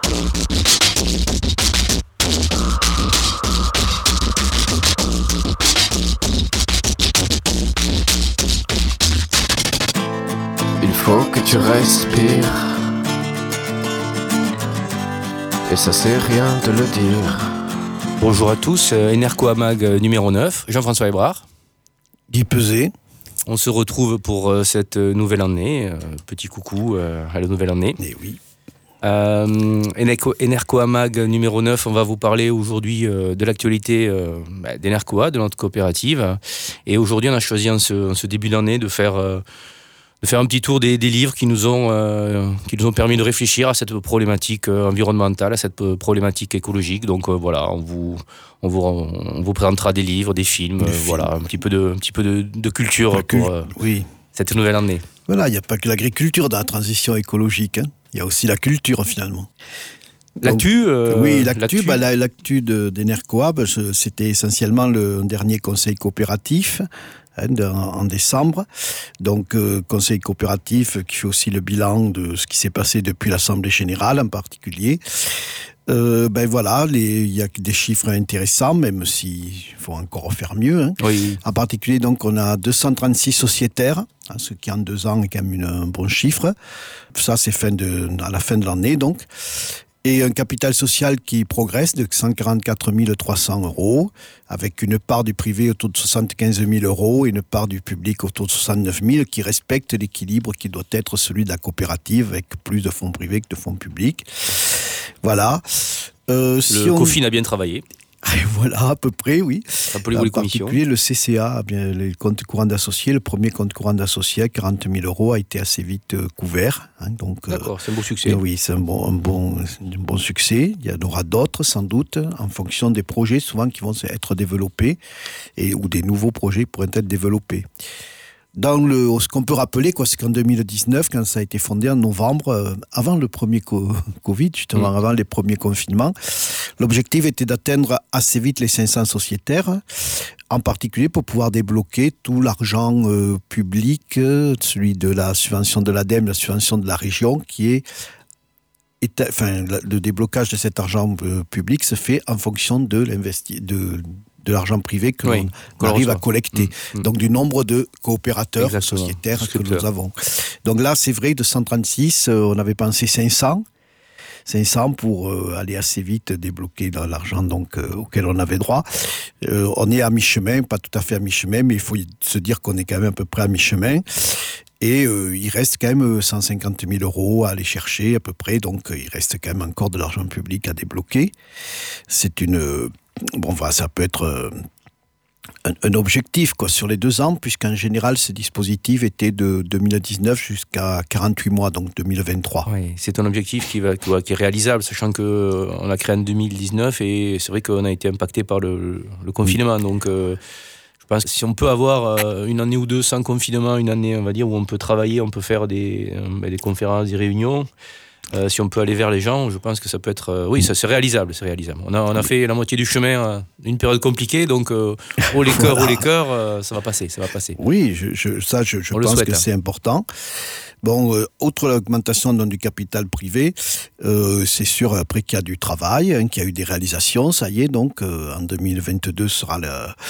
Il faut que tu respires. Et ça sert rien de le dire. Bonjour à tous, Enerco Amag numéro 9, Jean-François Hébrard. Guy Peset. On se retrouve pour cette nouvelle année. Petit coucou à la nouvelle année. Eh oui. Enerco Amag numéro 9, on va vous parler aujourd'hui de l'actualité d'Enercoa, de notre coopérative. Et aujourd'hui, on a choisi en ce début d'année de faire un petit tour des livres qui nous ont permis de réfléchir à cette problématique environnementale, à cette problématique écologique. Donc voilà, on vous présentera des livres, des films, voilà, un petit peu de culture pour cette nouvelle année. Voilà, il n'y a pas que l'agriculture dans la transition écologique, hein. Il y a aussi la culture finalement. L'actu l'actu d'Enercoa, c'était essentiellement le dernier conseil coopératif en décembre. Donc, conseil coopératif qui fait aussi le bilan de ce qui s'est passé depuis l'Assemblée générale en particulier. Il y a des chiffres intéressants, même s'il faut encore faire mieux. Hein. Oui. En particulier, donc, on a 236 sociétaires, ce qui en 2 ans est quand même un bon chiffre. Ça, c'est à la fin de l'année, donc. Et un capital social qui progresse de 144 300 €, avec une part du privé autour de 75 000 € et une part du public autour de 69 000, qui respecte l'équilibre qui doit être celui de la coopérative, avec plus de fonds privés que de fonds publics. Voilà. Le COFIN a bien travaillé. Voilà, à peu près, oui. Rappelez-vous les commissions. En particulier, le CCA, les comptes courants d'associés, le premier compte courant d'associés à 40 000 € a été assez vite couvert. Hein, donc, d'accord, c'est un beau succès. Oui, c'est un bon succès. Il y en aura d'autres, sans doute, en fonction des projets, souvent, qui vont être développés, ou des nouveaux projets qui pourraient être développés. Ce qu'on peut rappeler, c'est qu'en 2019, quand ça a été fondé en novembre, avant le premier Covid, justement, avant les premiers confinements, l'objectif était d'atteindre assez vite les 500 sociétaires, en particulier pour pouvoir débloquer tout l'argent public, celui de la subvention de l'ADEME, la subvention de la région, le déblocage de cet argent public se fait en fonction de l'argent privé que l'on arrive à collecter. Donc, du nombre de coopérateurs sociétaires que nous avons. Donc là, c'est vrai, de 136, on avait pensé 500 pour aller assez vite débloquer l'argent auquel on avait droit. On est à mi-chemin, pas tout à fait à mi-chemin, mais il faut se dire qu'on est quand même à peu près à mi-chemin. Et il reste quand même 150 000 € à aller chercher à peu près, donc il reste quand même encore de l'argent public à débloquer. Ça peut être un objectif sur les 2 ans, puisqu'en général, ce dispositif était de 2019 jusqu'à 48 mois, donc 2023. Oui, c'est un objectif qui est réalisable, sachant qu'on a créé en 2019 et c'est vrai qu'on a été impacté par le confinement. Donc, je pense que si on peut avoir une année ou deux sans confinement, une année, on va dire, où on peut travailler, on peut faire des conférences, des réunions, si on peut aller vers les gens, je pense que ça peut être... c'est réalisable, c'est réalisable. On a fait la moitié du chemin, une période compliquée, donc haut les cœurs, ça va passer. Oui, je pense que c'est important. Bon, autre augmentation du capital privé, c'est sûr après qu'il y a du travail, qu'il y a eu des réalisations, ça y est, donc en 2022 sera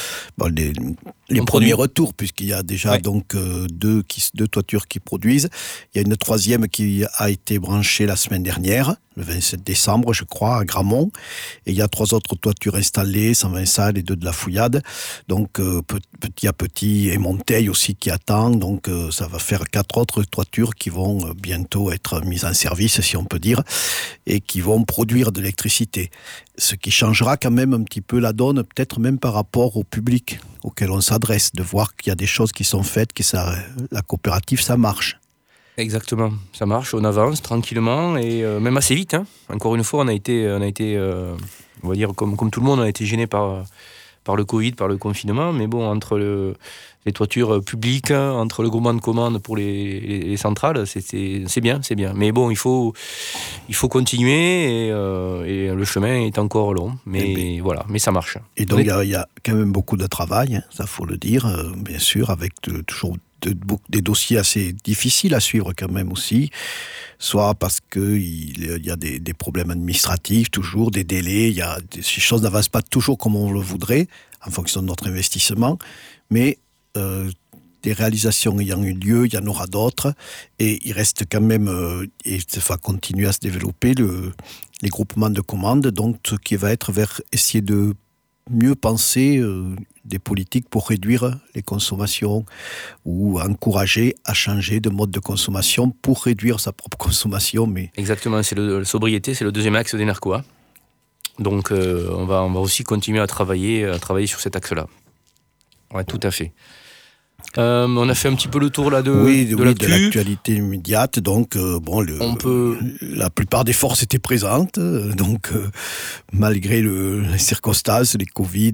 les premiers retours, puisqu'il y a déjà deux toitures qui produisent. Il y a une troisième qui a été branchée la semaine dernière, le 27 décembre, je crois, à Gramont. Et il y a 3 autres toitures installées, 120 salles et 2 de la Fouillade. Donc, petit à petit, et Monteil aussi qui attend. Donc, ça va faire 4 autres toitures qui vont bientôt être mises en service, si on peut dire, et qui vont produire de l'électricité. Ce qui changera quand même un petit peu la donne, peut-être même par rapport au public auquel on s'adresse, de voir qu'il y a des choses qui sont faites, la coopérative, ça marche. Exactement, ça marche, on avance tranquillement et même assez vite. Hein. Encore une fois, on a été, on va dire comme tout le monde, on a été gêné par le Covid, par le confinement, mais bon, entre les toitures publiques, entre le groupement de commandes pour les centrales, c'est bien. Mais bon, il faut continuer et le chemin est encore long, mais ça marche. Et donc il y a quand même beaucoup de travail, ça faut le dire, bien sûr, avec toujours des dossiers assez difficiles à suivre quand même aussi, soit parce qu'il y a des problèmes administratifs, toujours des délais, ces choses n'avancent pas toujours comme on le voudrait, en fonction de notre investissement, mais des réalisations ayant eu lieu, il y en aura d'autres, et il reste quand même, et ça va continuer à se développer, les groupements de commandes, donc ce qui va être vers essayer de mieux penser des politiques pour réduire les consommations ou encourager à changer de mode de consommation pour réduire sa propre consommation. Mais... Exactement, la sobriété, c'est le deuxième axe d'Enercoa. Donc on va aussi continuer à travailler sur cet axe-là. Ouais, tout à fait. On a fait un petit peu le tour là de l'actualité immédiate. Donc, la plupart des forces étaient présentes. Donc, malgré les circonstances, les Covid,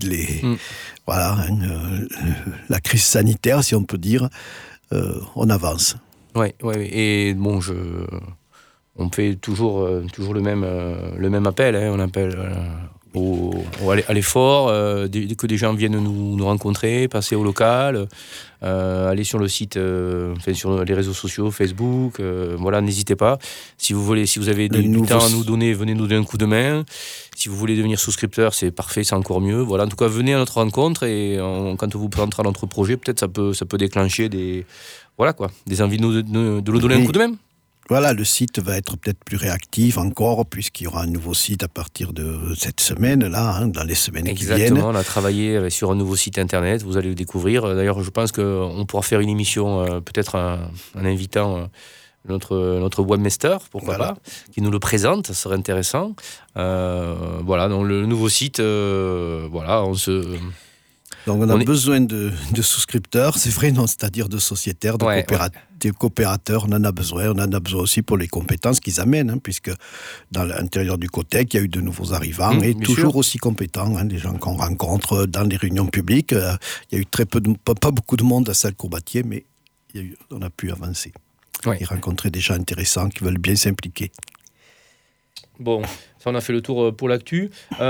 la crise sanitaire, si on peut dire, on avance. Ouais. Et bon, on fait toujours le même appel. On appelle à l'effort, que des gens viennent nous rencontrer, passer au local, aller sur le site, sur les réseaux sociaux, Facebook, n'hésitez pas. Si vous avez du temps à nous donner, venez nous donner un coup de main. Si vous voulez devenir souscripteur, c'est parfait, c'est encore mieux. Voilà, en tout cas, venez à notre rencontre et quand on vous présentera notre projet, peut-être ça peut déclencher des envies de nous donner un coup de main. Voilà, le site va être peut-être plus réactif encore, puisqu'il y aura un nouveau site à partir de cette semaine-là, dans les semaines qui viennent. Exactement, on a travaillé sur un nouveau site internet, vous allez le découvrir. D'ailleurs, je pense qu'on pourra faire une émission, peut-être en invitant notre webmaster, pourquoi pas, qui nous le présente, ça serait intéressant. Donc le nouveau site, Donc on a besoin de souscripteurs, c'est vrai, non, c'est-à-dire de sociétaires, de coopérateurs, on en a besoin aussi pour les compétences qu'ils amènent, puisque dans l'intérieur du COTEC, il y a eu de nouveaux arrivants, et toujours sûr. Aussi compétents, des gens qu'on rencontre dans les réunions publiques. Il y a eu pas beaucoup de monde à Salles-Courbattier, mais on a pu avancer et rencontrer des gens intéressants qui veulent bien s'impliquer. Bon, ça on a fait le tour pour l'actu.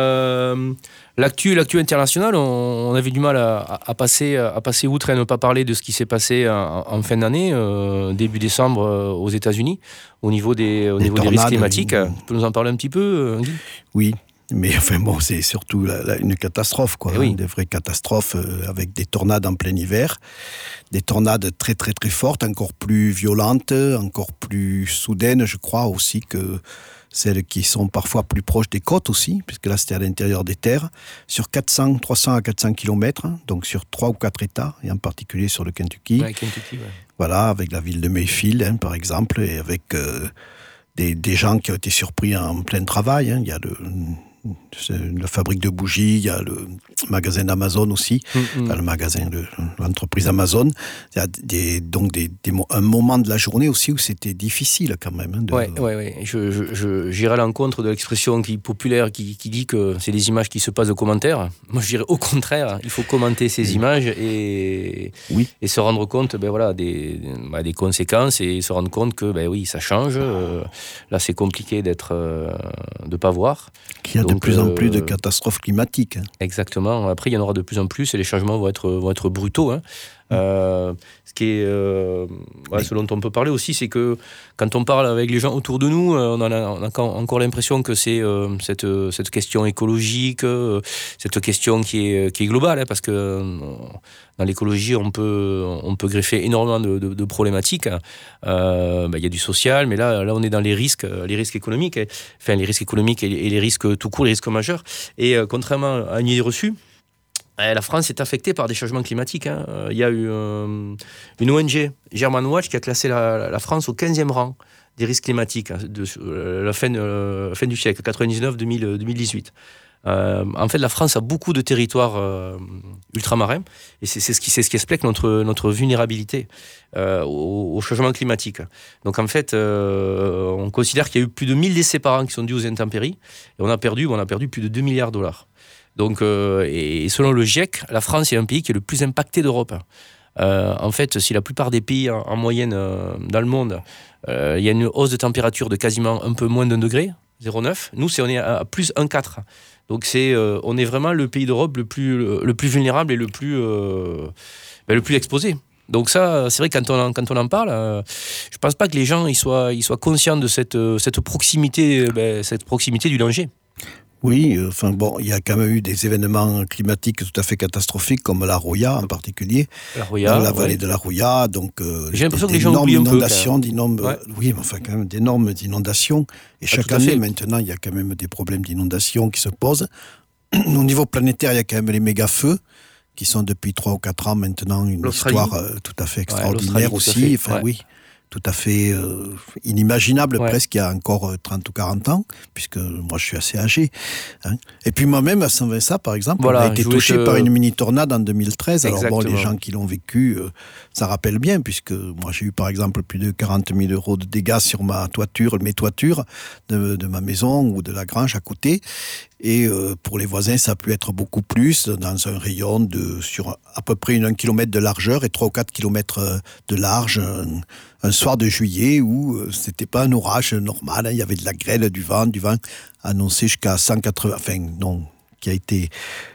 L'actu internationale, on avait du mal à passer outre et à ne pas parler de ce qui s'est passé en fin d'année, début décembre aux États-Unis, au niveau des risques climatiques. Tu peux nous en parler un petit peu, Guy ? Oui. Mais c'est surtout une catastrophe, des vraies catastrophes avec des tornades en plein hiver, des tornades très très très fortes, encore plus violentes, encore plus soudaines, je crois aussi que celles qui sont parfois plus proches des côtes aussi, puisque là c'était à l'intérieur des terres, sur 300 à 400 km, donc sur 3 ou 4 États, et en particulier sur le Kentucky. Voilà, avec la ville de Mayfield, par exemple, et avec des gens qui ont été surpris en plein travail. Il y a la fabrique de bougies, il y a le magasin d'Amazon aussi, le magasin de l'entreprise Amazon. Il y a un moment de la journée aussi où c'était difficile quand même. J'irai à l'encontre de l'expression populaire qui dit que c'est des images qui se passent de commentaires. Moi je dirais au contraire, il faut commenter ces images et se rendre compte des conséquences et se rendre compte que ça change. Là c'est compliqué de pas voir. Qu'il y a de plus en plus de catastrophes climatiques. Exactement. Après, il y en aura de plus en plus et les changements vont être brutaux. Ce qui est, ce dont on peut parler aussi, c'est que quand on parle avec les gens autour de nous, on a encore l'impression que c'est cette question écologique, cette question qui est globale, parce que dans l'écologie, on peut greffer énormément de problématiques. Il y a du social, mais là, on est dans les risques économiques, les risques économiques et les risques tout court, les risques majeurs. Et contrairement à une idée reçue, la France est affectée par des changements climatiques. Il y a eu une ONG, German Watch, qui a classé la France au 15e rang des risques climatiques de la fin du siècle, 99-2018. En fait, la France a beaucoup de territoires ultramarins et c'est ce qui explique notre vulnérabilité au changement climatique. Donc en fait, on considère qu'il y a eu plus de 1000 décès par an qui sont dus aux intempéries et on a perdu plus de $2 milliards. Donc, et selon le GIEC, la France est un pays qui est le plus impacté d'Europe. En fait, si la plupart des pays en moyenne dans le monde, il y a une hausse de température de quasiment un peu moins d'1 degré, 0,9, nous on est à plus 1,4. Donc on est vraiment le pays d'Europe le plus vulnérable et le plus exposé. Donc ça, c'est vrai que quand on en parle, je pense pas que les gens ils soient conscients de cette proximité du danger. Oui, il y a quand même eu des événements climatiques tout à fait catastrophiques, comme la Roya en particulier, dans la vallée de la Roya. Donc, j'ai l'impression que les gens oublient un peu. Oui, mais quand même d'énormes inondations. Et chaque année, maintenant, il y a quand même des problèmes d'inondation qui se posent. Au niveau planétaire, il y a quand même les méga-feux, qui sont depuis 3 ou 4 ans maintenant une histoire tout à fait extraordinaire aussi. Oui. Tout à fait inimaginable presque il y a encore 30 ou 40 ans, puisque moi je suis assez âgé. Hein. Et puis moi-même à Saint-Vincent, par exemple, on a été touché par une mini-tornade en 2013. Exactement. Alors les gens qui l'ont vécu, ça rappelle bien, puisque moi j'ai eu par exemple plus de 40 000 € de dégâts sur mes toitures de ma maison ou de la grange à côté. Et pour les voisins, ça a pu être beaucoup plus, dans un rayon sur à peu près 1 kilomètre de largeur et 3 ou 4 kilomètres de large, un soir de juillet où c'était pas un orage normal, hein, il y avait de la grêle, du vent annoncé jusqu'à 180, qui a été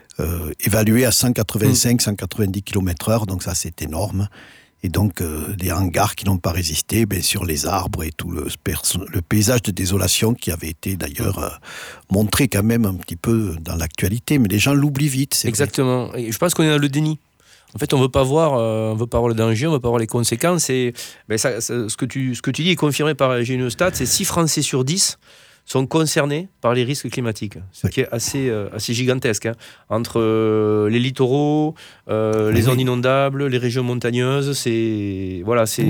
évalué à 185-190 km/h, donc ça c'est énorme. Et donc, des hangars qui n'ont pas résisté, bien sûr, les arbres et tout le paysage de désolation qui avait été d'ailleurs montré quand même un petit peu dans l'actualité. Mais les gens l'oublient vite. Exactement. Vrai. Et je pense qu'on est dans le déni. En fait, on veut pas voir le danger, on veut pas voir les conséquences. Et ce que tu dis est confirmé par j'ai une stat, c'est 6 Français sur 10 sont concernés par les risques climatiques, ce qui est assez gigantesque, hein. Entre les littoraux, les zones inondables, les régions montagneuses, c'est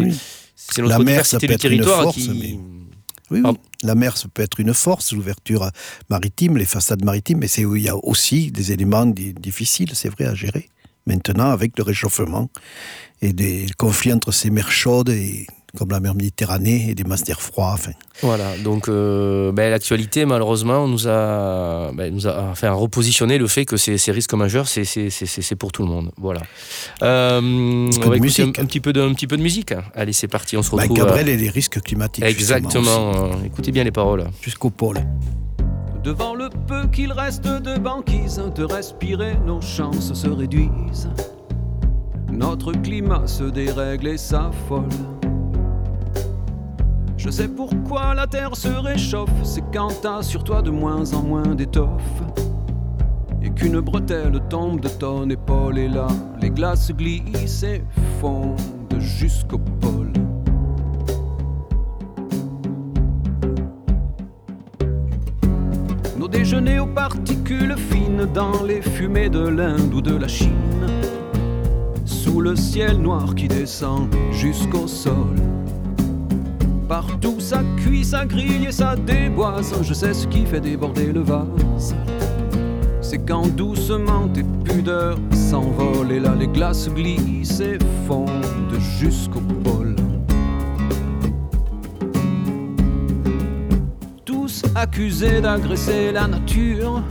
notre diversité du territoire qui... Oui. La mer, ça peut être une force, l'ouverture maritime, les façades maritimes, mais c'est où il y a aussi des éléments difficiles, c'est vrai, à gérer. Maintenant, avec le réchauffement et des conflits entre ces mers chaudes comme la mer Méditerranée et des masses d'air froid. Voilà, donc l'actualité, malheureusement, nous a repositionné le fait que ces risques majeurs, c'est pour tout le monde. Voilà. On va écouter un petit peu de musique. Allez, c'est parti, on se retrouve. Cabrel et les risques climatiques. Exactement, écoutez bien les paroles. Jusqu'au pôle. Devant le peu qu'il reste de banquise, de respirer, nos chances se réduisent. Notre climat se dérègle et s'affole. Je sais pourquoi la terre se réchauffe, c'est quand t'as sur toi de moins en moins d'étoffe. Et qu'une bretelle tombe de ton épaule, et là, les glaces glissent et fondent jusqu'au pôle. Nos déjeuners aux particules fines dans les fumées de l'Inde ou de la Chine, sous le ciel noir qui descend jusqu'au sol. Partout ça cuit, ça grille et ça déboise. Je sais ce qui fait déborder le vase. C'est quand doucement tes pudeurs s'envolent, et là les glaces glissent et fondent jusqu'au pôle. Tous accusés d'agresser la nature,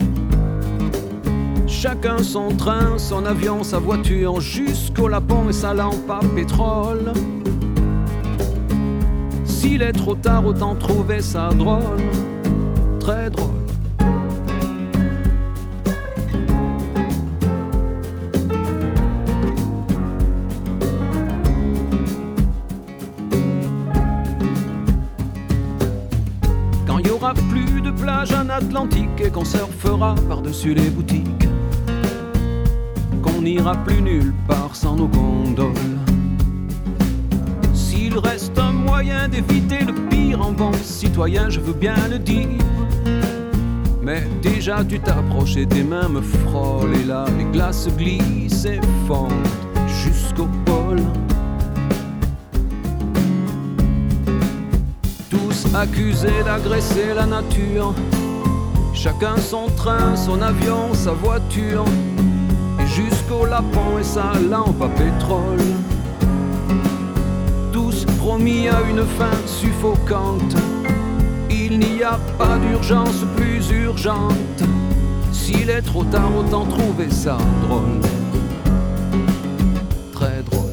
chacun son train, son avion, sa voiture, jusqu'au lapon et sa lampe à pétrole. S'il est trop tard, autant trouver ça drôle, très drôle. Quand il y aura plus de plage en Atlantique et qu'on surfera par-dessus les boutiques, qu'on n'ira plus nulle part sans nos gondoles. S'il reste un moyen d'éviter le pire en bon citoyen, je veux bien le dire. Mais déjà tu t'approches et tes mains me frôlent, et là les glaces glissent et fondent jusqu'au pôle. Tous accusés d'agresser la nature, chacun son train, son avion, sa voiture, et jusqu'au lapon et sa lampe à pétrole. Promis à une fin suffocante, il n'y a pas d'urgence plus urgente. S'il est trop tard, autant trouver ça drôle, très drôle.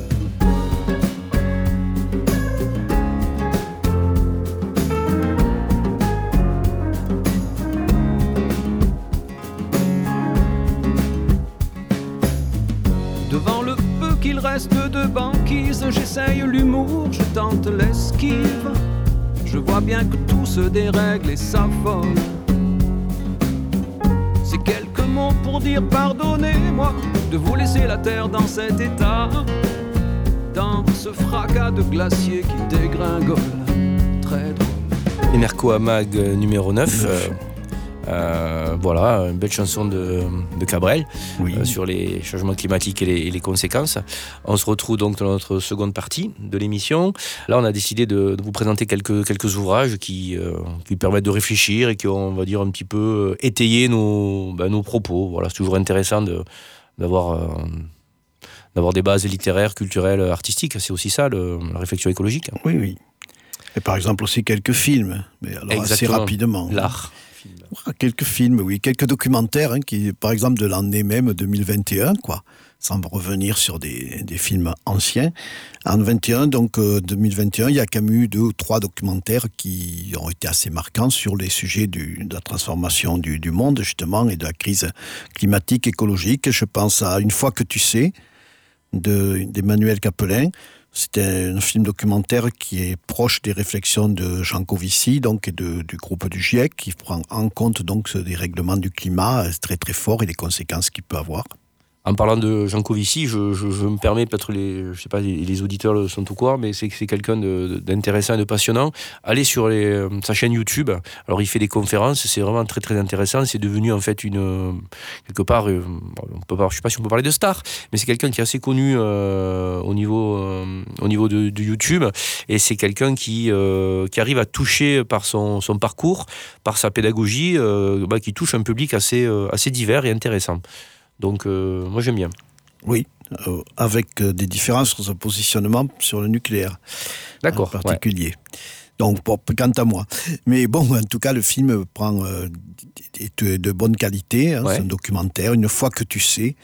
Devant le peu qu'il reste de de banquise, j'essaye l'humour, je tente l'esquive. Je vois bien que tout se dérègle et s'affole. C'est quelques mots pour dire pardonnez-moi de vous laisser la terre dans cet état, dans ce fracas de glacier qui dégringole. Très drôle. Enercoa Mag numéro 9. Voilà, une belle chanson de Cabrel, oui. Sur les changements climatiques et les conséquences. On se retrouve donc dans notre seconde partie de l'émission. Là, on a décidé de vous présenter quelques ouvrages qui permettent de réfléchir et qui ont, on va dire, un petit peu étayé nos propos. Voilà, c'est toujours intéressant d'avoir des bases littéraires, culturelles, artistiques. C'est aussi ça, la réflexion écologique. Oui, oui. Et par exemple aussi quelques films, mais alors assez rapidement. L'art. Quelques films, oui, quelques documentaires, qui, par exemple, de l'année même 2021, sans revenir sur des films anciens. En 2021, il y a quand même eu 2 ou 3 documentaires qui ont été assez marquants sur les sujets de la transformation du monde, justement, et de la crise climatique, écologique. Je pense à Une fois que tu sais, d'Emmanuel Capelin. C'est un film documentaire qui est proche des réflexions de Jean Covici, donc, et du groupe du GIEC, qui prend en compte donc ce dérèglement du climat très très fort et les conséquences qu'il peut avoir. En parlant de Jean Covici, je me permets, peut-être les auditeurs sont au courant, mais c'est quelqu'un d'intéressant et de passionnant. Allez sur sa chaîne YouTube. Alors il fait des conférences, c'est vraiment très très intéressant. C'est devenu en fait quelque part, je sais pas si on peut parler de star, mais c'est quelqu'un qui est assez connu au niveau de YouTube, et c'est quelqu'un qui arrive à toucher par son parcours, par sa pédagogie, qui touche un public assez divers et intéressant. Donc, moi, j'aime bien. Oui, avec des différences sur son positionnement sur le nucléaire. D'accord. En particulier. Ouais. Donc, quant à moi. Mais bon, en tout cas, le film prend de bonne qualité. Ouais. C'est un documentaire. Une fois que tu sais,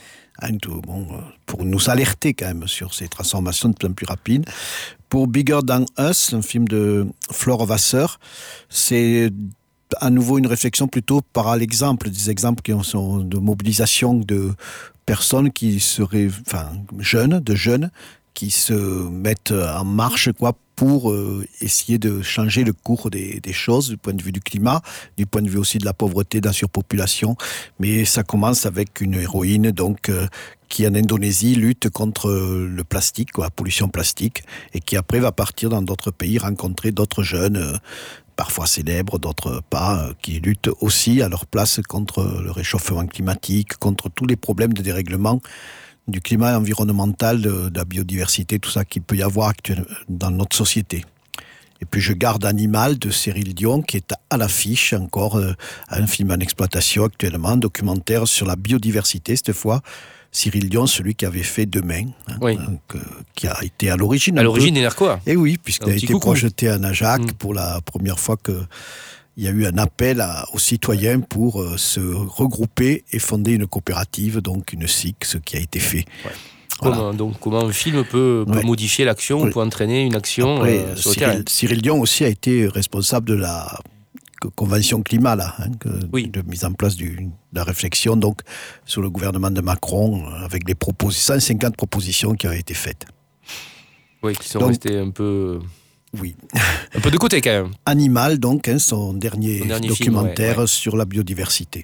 pour nous alerter quand même sur ces transformations de plus en plus rapides. Pour Bigger Than Us, un film de Flore Vasseur, c'est à nouveau une réflexion plutôt par l'exemple, des exemples qui sont de mobilisation de personnes qui seraient, jeunes, qui se mettent en marche, pour essayer de changer le cours des choses du point de vue du climat, du point de vue aussi de la pauvreté, de la surpopulation. Mais ça commence avec une héroïne, qui en Indonésie lutte contre le plastique, la pollution plastique, et qui après va partir dans d'autres pays, rencontrer d'autres jeunes, parfois célèbres, d'autres pas, qui luttent aussi à leur place contre le réchauffement climatique, contre tous les problèmes de dérèglement du climat environnemental, de la biodiversité, tout ça qu'il peut y avoir actuellement dans notre société. Et puis je garde Animal de Cyril Dion, qui est à l'affiche encore, un film en exploitation actuellement, un documentaire sur la biodiversité cette fois. Cyril Dion, celui qui avait fait Demain, oui. Qui a été à l'origine d'Enercoa. Et oui, puisqu'il a été projeté à Najac pour la première fois qu'il y a eu un appel aux citoyens pour se regrouper et fonder une coopérative, donc une SIC, ce qui a été fait. Ouais. Voilà. Comment un film peut modifier l'action, peut entraîner une action. Après, Cyril Dion aussi a été responsable de la convention climat, de mise en place de la réflexion donc, sur le gouvernement de Macron, avec les 150 propositions qui ont été faites. Oui, qui sont restées un peu... Oui. Un peu de côté quand même. Animal, donc, son dernier documentaire film, sur la biodiversité.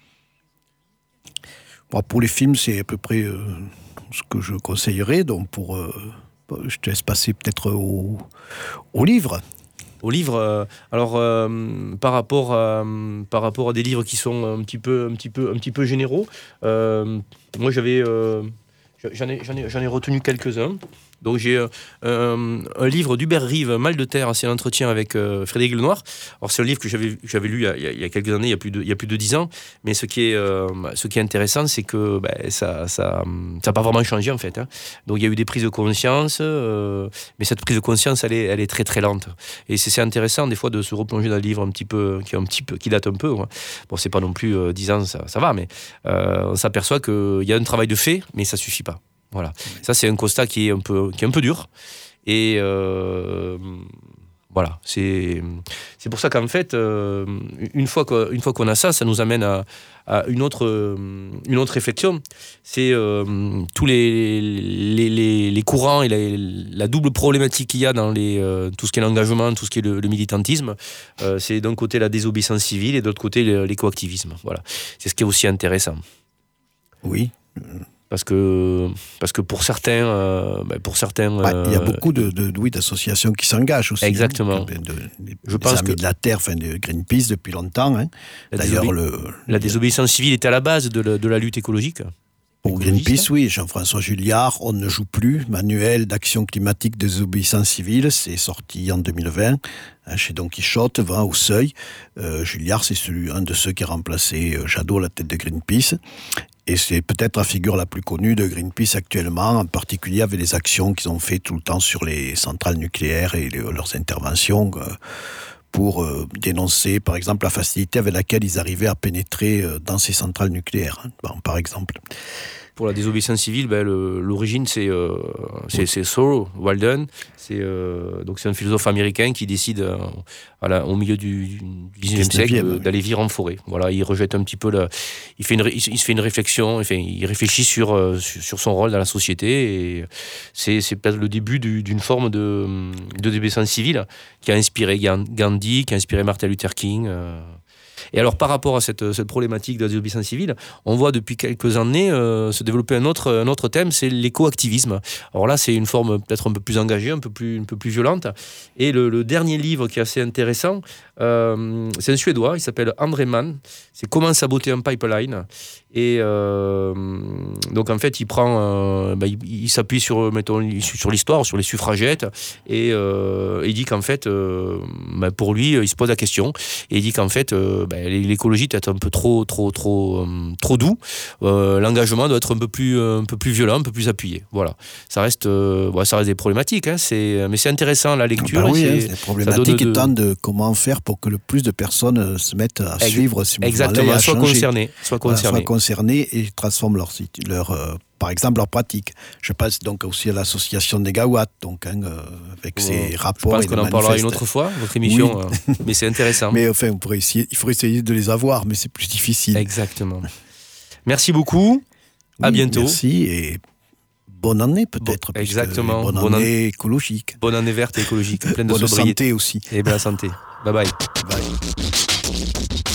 Bon, pour les films, c'est à peu près ce que je conseillerais. Donc, je te laisse passer peut-être au livre. Au livre, par rapport à des livres qui sont un petit peu généraux, moi j'en ai retenu quelques-uns. Donc j'ai un livre d'Hubert Rive, Mal de terre, c'est un entretien avec Frédéric Lenoir. Alors c'est un livre que j'avais lu il y a quelques années, il y a plus de 10 ans. Mais ce qui est intéressant, c'est que ça n'a pas vraiment changé en fait. Hein. Donc il y a eu des prises de conscience, mais cette prise de conscience, elle est très très lente. Et c'est intéressant des fois de se replonger dans un livre qui date un peu. Quoi. Bon, c'est pas non plus 10 ans, ça va, mais on s'aperçoit qu'il y a un travail de fait, mais ça suffit pas. Voilà. Ça, c'est un constat qui est un peu dur. Et Voilà, c'est pour ça qu'en fait, une fois qu'on a ça, ça nous amène à une autre réflexion. C'est tous les courants et la double problématique qu'il y a dans tout ce qui est l'engagement, tout ce qui est le militantisme. C'est d'un côté la désobéissance civile et de l'autre côté l'écoactivisme. Voilà, c'est ce qui est aussi intéressant. Oui. Parce que pour certains, il y a beaucoup d'associations qui s'engagent aussi. Exactement. Je pense que de la Terre, de Greenpeace depuis longtemps. Hein. D'ailleurs, la désobéissance civile était à la base de la lutte écologique. Pour Greenpeace, oui, Jean-François Julliard, On ne joue plus, manuel d'action climatique de désobéissance civile, c'est sorti en 2020 chez Don Quichotte, va au Seuil. Julliard, c'est un de ceux qui a remplacé Jadot à la tête de Greenpeace. Et c'est peut-être la figure la plus connue de Greenpeace actuellement, en particulier avec les actions qu'ils ont fait tout le temps sur les centrales nucléaires et leurs interventions pour dénoncer, par exemple, la facilité avec laquelle ils arrivaient à pénétrer dans ces centrales nucléaires, par exemple. Pour la désobéissance civile, l'origine, c'est Thoreau, Walden. C'est un philosophe américain qui décide, au milieu du 19e siècle, d'aller vivre en forêt. Voilà, il rejette un petit peu il se fait une réflexion, il réfléchit sur son rôle dans la société. Et c'est peut-être le début d'une forme de désobéissance civile qui a inspiré Gandhi, qui a inspiré Martin Luther King. Et alors, par rapport à cette problématique de la désobéissance civile, on voit depuis quelques années se développer un autre thème, c'est l'écoactivisme. Alors là, c'est une forme peut-être un peu plus engagée, un peu plus violente. Et le dernier livre qui est assez intéressant, c'est un Suédois, il s'appelle André Mann. C'est Comment saboter un pipeline. Et donc en fait, il prend, il s'appuie sur l'histoire, sur les suffragettes, et il dit qu'en fait, pour lui, il se pose la question, et il dit qu'en fait, l'écologie doit être un peu trop doux. L'engagement doit être un peu plus violent, un peu plus appuyé. Voilà. Ça reste des problématiques, hein, mais c'est intéressant la lecture. C'est des problématiques étant de comment faire pour que le plus de personnes se mettent à suivre ce mouvement-là. Exactement, soit concernés et transforment par exemple leur pratique. Je pense donc aussi à l'association Négawatt, avec ses rapports. Je pense qu'on en parlera une autre fois, votre émission, oui. Mais c'est intéressant. Mais enfin, il faut essayer de les avoir, mais c'est plus difficile. Exactement. Merci beaucoup. À bientôt. Merci et bonne année peut-être. Exactement. Bonne année écologique. Bonne année verte et écologique, pleine de bonne sobriété. Santé aussi. Et bonne santé. Bye bye. Bye.